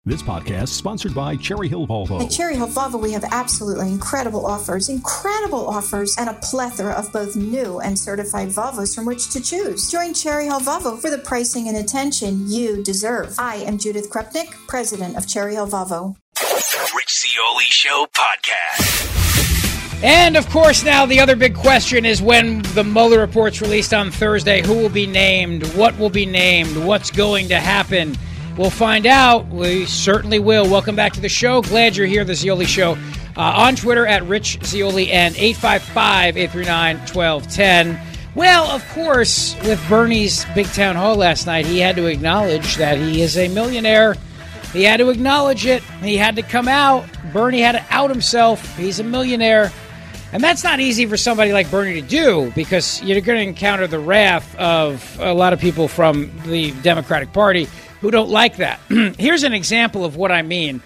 This podcast is sponsored by Cherry Hill Volvo. At Cherry Hill Volvo, we have absolutely incredible offers, and a plethora of both new and certified Volvos from which to choose. Join Cherry Hill Volvo for the pricing and attention you deserve. I am Judith Krupnik, president of Cherry Hill Volvo. Rich Zeoli Show podcast. And, of course, now the other big question is when the Mueller report's released on Thursday, who will be named, what will be named, what's going to happen. We'll find out. We certainly will. Welcome back to the show. Glad you're here, the Zeoli Show. On Twitter at Rich Zeoli and 855-839-1210. Well, of course, with Bernie's big town hall last night, he had to acknowledge that he is a millionaire. He had to acknowledge it. He had to come out. Bernie had to out himself. He's a millionaire. And that's not easy for somebody like Bernie to do because you're going to encounter the wrath of a lot of people from the Democratic Party who don't like that. Here's an example of what I mean.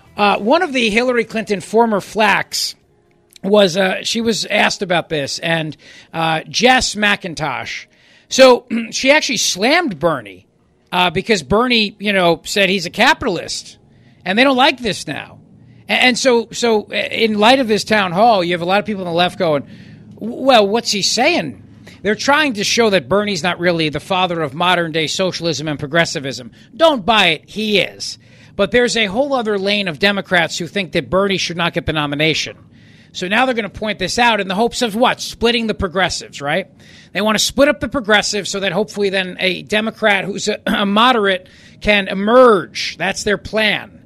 One of the Hillary Clinton former flacks was, she was asked about this, and Jess McIntosh. So she actually slammed Bernie because Bernie, said he's a capitalist, and they don't like this now. And so in light of this town hall, you have a lot of people on the left going, well, what's he saying? They're trying to show that Bernie's not really the father of modern-day socialism and progressivism. Don't buy it. He is. But there's a whole other lane of Democrats who think that Bernie should not get the nomination. So now they're going to point this out in the hopes of what? Splitting the progressives, right? They want to split up the progressives so that hopefully then a Democrat who's a moderate can emerge. That's their plan.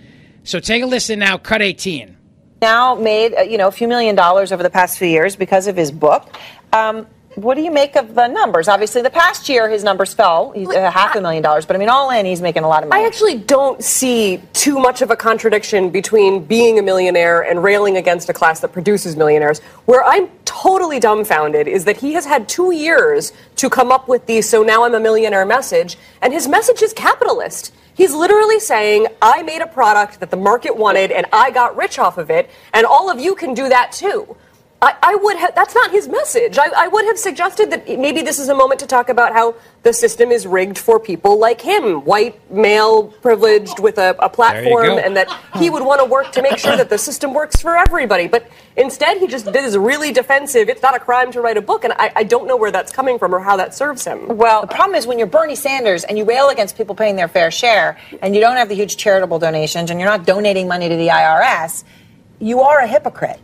So take a listen now. Cut 18. Now made, a few $1 million over the past few years because of his book. What do you make of the numbers? Obviously, the past year, his numbers fell. He's $500,000. But, all in, he's making a lot of money. I actually don't see too much of a contradiction between being a millionaire and railing against a class that produces millionaires. Where I'm totally dumbfounded is that he has had 2 years to come up with the "so now I'm a millionaire" message, and his message is capitalist. He's literally saying, I made a product that the market wanted, and I got rich off of it, and all of you can do that, too. I would have, that's not his message. I would have suggested that maybe this is a moment to talk about how the system is rigged for people like him, white, male, privileged with a platform, and that he would want to work to make sure that the system works for everybody. But instead, he just is really defensive. It's not a crime to write a book, and I don't know where that's coming from or how that serves him. Well, the problem is when you're Bernie Sanders and you rail against people paying their fair share, and you don't have the huge charitable donations, and you're not donating money to the IRS, you are a hypocrite.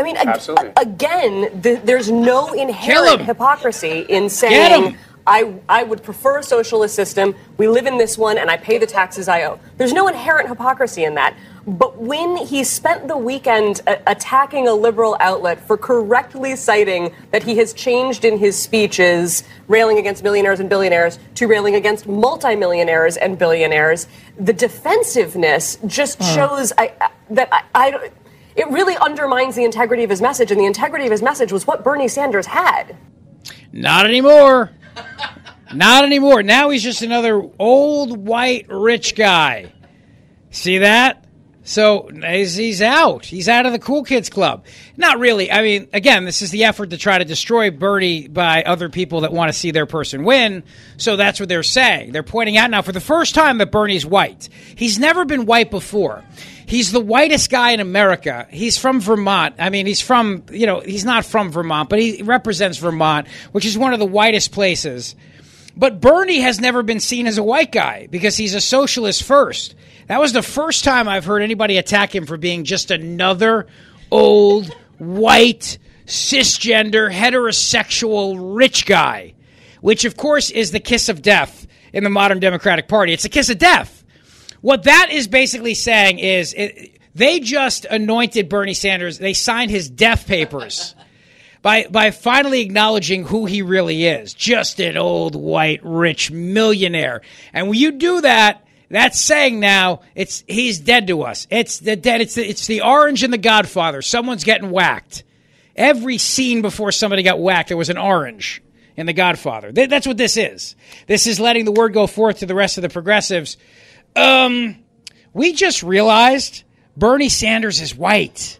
There's no inherent hypocrisy in saying, I would prefer a socialist system, we live in this one, and I pay the taxes I owe. There's no inherent hypocrisy in that. But when he spent the weekend attacking a liberal outlet for correctly citing that he has changed in his speeches, railing against millionaires and billionaires, to railing against multimillionaires and billionaires, the defensiveness just shows it really undermines the integrity of his message, and the integrity of his message was what Bernie Sanders had. Not anymore. Not anymore. Now he's just another old, white, rich guy. See that? So he's out. He's out of the cool kids club. Not really. Again, this is the effort to try to destroy Bernie by other people that want to see their person win. So that's what they're saying. They're pointing out now for the first time that Bernie's white. He's never been white before. He's the whitest guy in America. He's from Vermont. He's from, he's not from Vermont, but he represents Vermont, which is one of the whitest places. But Bernie has never been seen as a white guy because he's a socialist first. That was the first time I've heard anybody attack him for being just another old, white, cisgender, heterosexual, rich guy, which, of course, is the kiss of death in the modern Democratic Party. It's a kiss of death. What that is basically saying is they just anointed Bernie Sanders. They signed his death papers by finally acknowledging who he really is, just an old, white, rich millionaire. And when you do that, that's saying now he's dead to us. It's the orange in The Godfather. Someone's getting whacked. Every scene before somebody got whacked, there was an orange in The Godfather. That's what this is. This is letting the word go forth to the rest of the progressives. We just realized Bernie Sanders is white.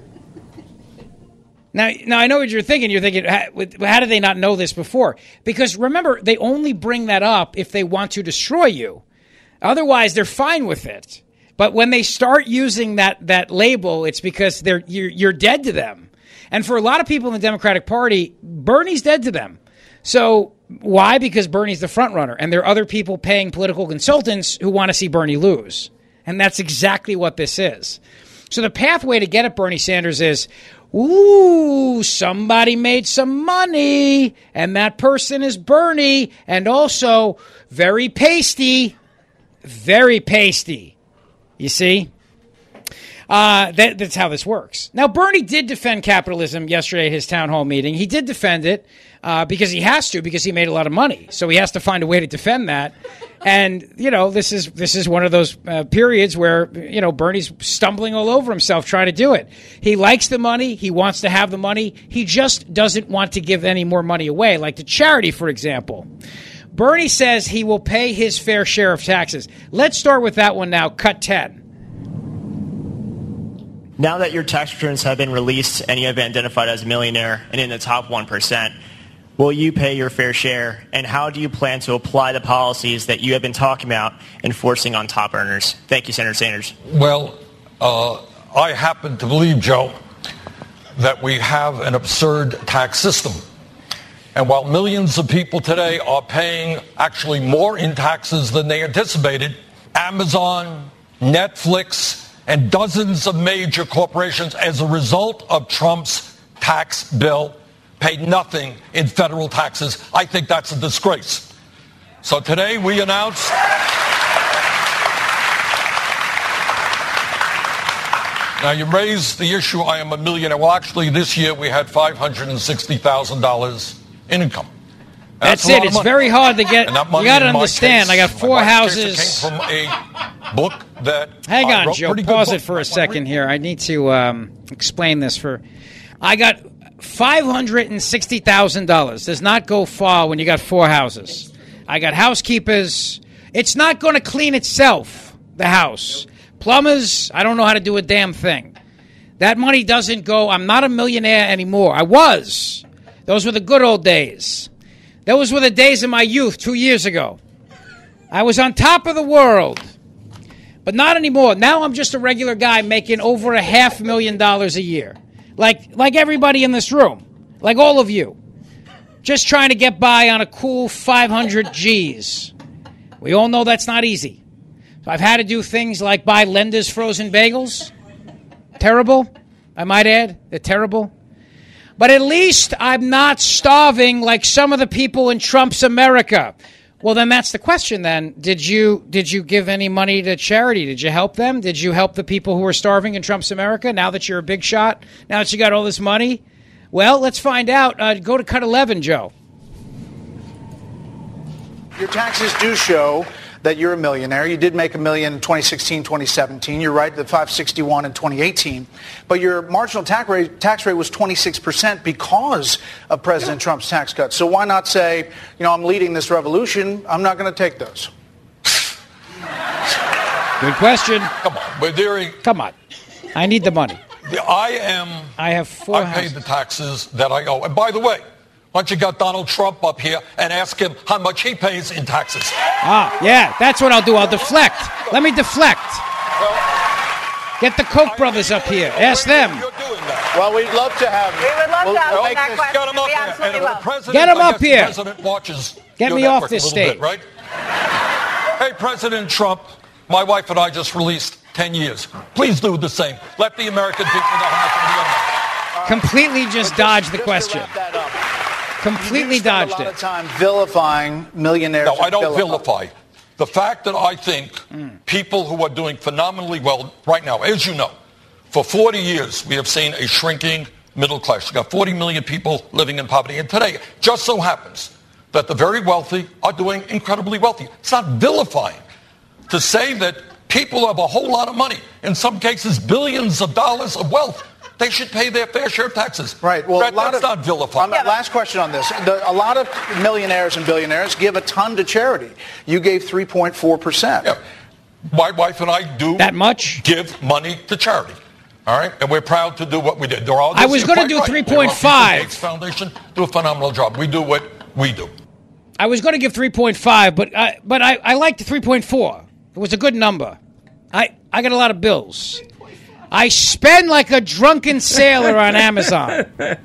Now I know what you're thinking. You're thinking, how did they not know this before? Because remember, they only bring that up if they want to destroy you. Otherwise, they're fine with it. But when they start using that label, it's because you're dead to them. And for a lot of people in the Democratic Party, Bernie's dead to them. So why? Because Bernie's the front runner, and there are other people paying political consultants who want to see Bernie lose. And that's exactly what this is. So the pathway to get at Bernie Sanders is, ooh, somebody made some money, and that person is Bernie, and also very pasty. Very pasty. You see? That's how this works. Now, Bernie did defend capitalism yesterday at his town hall meeting. He did defend it because he has to, because he made a lot of money. So he has to find a way to defend that. And, you know, this is one of those periods where, you know, Bernie's stumbling all over himself trying to do it. He likes the money. He wants to have the money. He just doesn't want to give any more money away, like to charity, for example. Bernie says he will pay his fair share of taxes. Let's start with that one now. Cut 10. Now that your tax returns have been released and you have been identified as a millionaire and in the top 1%, will you pay your fair share? And how do you plan to apply the policies that you have been talking about enforcing on top earners? Thank you, Senator Sanders. Well, I happen to believe, Joe, that we have an absurd tax system. And while millions of people today are paying actually more in taxes than they anticipated, Amazon, Netflix, and dozens of major corporations, as a result of Trump's tax bill, paid nothing in federal taxes. I think that's a disgrace. So today we announced now you raised the issue, I am a millionaire. Well, actually, this year we had $560,000 in income. That's it. It's very hard to get. You got to understand. I got 4 houses. Case, it came from a book that. Hang on, Joe. Pause it for a second here. I need to explain this. I got $560,000. Does not go far when you got 4 houses. I got housekeepers. It's not going to clean itself. The house, plumbers. I don't know how to do a damn thing. That money doesn't go. I'm not a millionaire anymore. I was. Those were the good old days. Those were the days of my youth 2 years ago. I was on top of the world. But not anymore. Now I'm just a regular guy making over $500,000 a year. Like everybody in this room. Like all of you. Just trying to get by on a cool 500 G's. We all know that's not easy. So I've had to do things like buy Lender's frozen bagels. Terrible, I might add. They're terrible. But at least I'm not starving like some of the people in Trump's America. Well, then that's the question then. Did you give any money to charity? Did you help them? Did you help the people who are starving in Trump's America now that you're a big shot? Now that you got all this money? Well, let's find out. Go to cut 11, Joe. Your taxes do show that you're a millionaire. You did make $1 million in 2016, 2017. You're right, the 561 in 2018. But your marginal tax rate was 26% because of President Trump's tax cuts. So why not say, I'm leading this revolution. I'm not going to take those. Good question. Come on, Come on. I need the money. I have 4 houses. I paid the taxes that I owe. And by the way, why don't you got Donald Trump up here and ask him how much he pays in taxes? Yeah, that's what I'll do. I'll deflect. Let me deflect. Get the Koch brothers up here. Ask them. Well, we'd love to have you. We would love to have that question. We absolutely will. Get him up here. President watches Get me off this stage. Right? Hey, President Trump, my wife and I just released 10 years. Please do the same. Let the American people know how much money you make. Completely just dodged the question. Completely dodged it. A lot of time vilifying millionaires. No, I don't vilify. The fact that I think people who are doing phenomenally well right now, as you know, for 40 years we have seen a shrinking middle class. You've got 40 million people living in poverty. And today, just so happens that the very wealthy are doing incredibly wealthy. It's not vilifying to say that people have a whole lot of money, in some cases billions of dollars of wealth. They should pay their fair share of taxes. Right. Well, that's not vilifying. Last question on this. A lot of millionaires and billionaires give a ton to charity. You gave 3.4%. Yeah. My wife and I do that much give money to charity. All right, and we're proud to do what we did. I was going to do 3.5. Gates Foundation do a phenomenal job. We do what we do. I was going to give 3.5, but I liked the 3.4. It was a good number. I got a lot of bills. I spend like a drunken sailor on Amazon.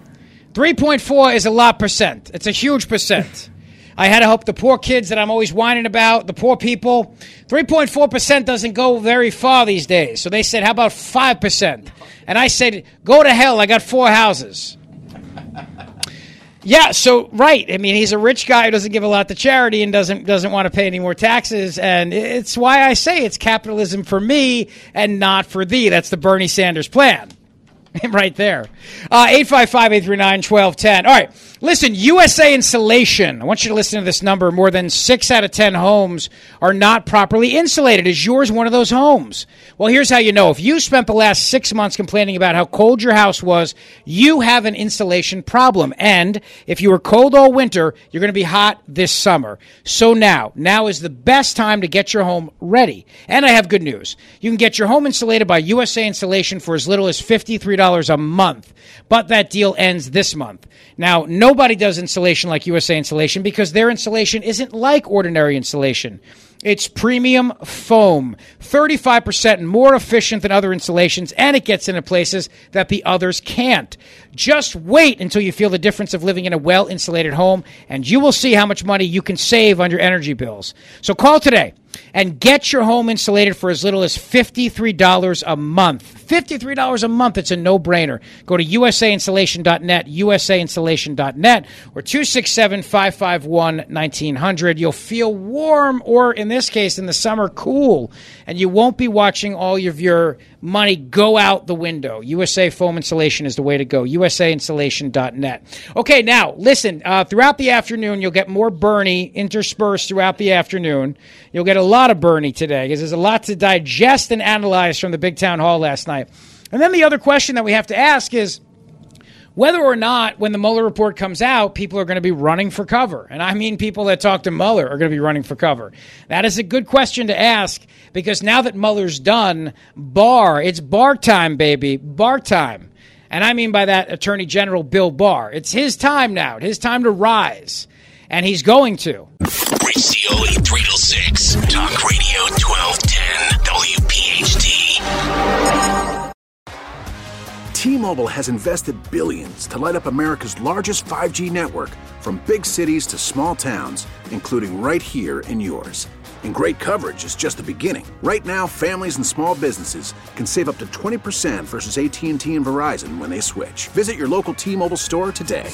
3.4 is a lot percent. It's a huge percent. I had to help the poor kids that I'm always whining about, the poor people. 3.4% doesn't go very far these days. So they said, how about 5%? And I said, go to hell. I got 4 houses. Yeah, so, right. I mean, he's a rich guy who doesn't give a lot to charity and doesn't want to pay any more taxes. And it's why I say it's capitalism for me and not for thee. That's the Bernie Sanders plan. Right there. 855-839-1210. All right. Listen, USA Insulation. I want you to listen to this number. More than 6 out of 10 homes are not properly insulated. Is yours one of those homes? Well, here's how you know. If you spent the last 6 months complaining about how cold your house was, you have an insulation problem. And if you were cold all winter, you're going to be hot this summer. So now is the best time to get your home ready. And I have good news. You can get your home insulated by USA Insulation for as little as $53 a month. But that deal ends this month. Now, nobody does insulation like USA Insulation because their insulation isn't like ordinary insulation. It's premium foam, 35% more efficient than other insulations, and it gets into places that the others can't. Just wait until you feel the difference of living in a well-insulated home, and you will see how much money you can save on your energy bills. So call today and get your home insulated for as little as $53 a month. $53 a month. It's a no-brainer. Go to usainsulation.net, usainsulation.net, or 267-551-1900. You'll feel warm, or in this case, in the summer, cool, and you won't be watching all of your money go out the window. USA Foam Insulation is the way to go. usainsulation.net. Okay, now, listen, throughout the afternoon, you'll get more Bernie interspersed throughout the afternoon. You'll get a lot of Bernie today because there's a lot to digest and analyze from the big town hall last night. And then the other question that we have to ask is whether or not when the Mueller report comes out, people are going to be running for cover. And I mean people that talk to Mueller are going to be running for cover. That is a good question to ask because now that Mueller's done, it's Barr time, baby, Barr time. And I mean by that Attorney General Bill Barr. It's his time now. It's his time to rise. And he's going to. Rich Cioli, 3 to 6. Talk Radio 1210. WPHT. T-Mobile has invested billions to light up America's largest 5G network from big cities to small towns, including right here in yours. And great coverage is just the beginning. Right now, families and small businesses can save up to 20% versus AT&T and Verizon when they switch. Visit your local T-Mobile store today.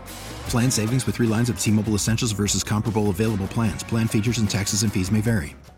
Plan savings with 3 lines of T-Mobile Essentials versus comparable available plans. Plan features and taxes and fees may vary.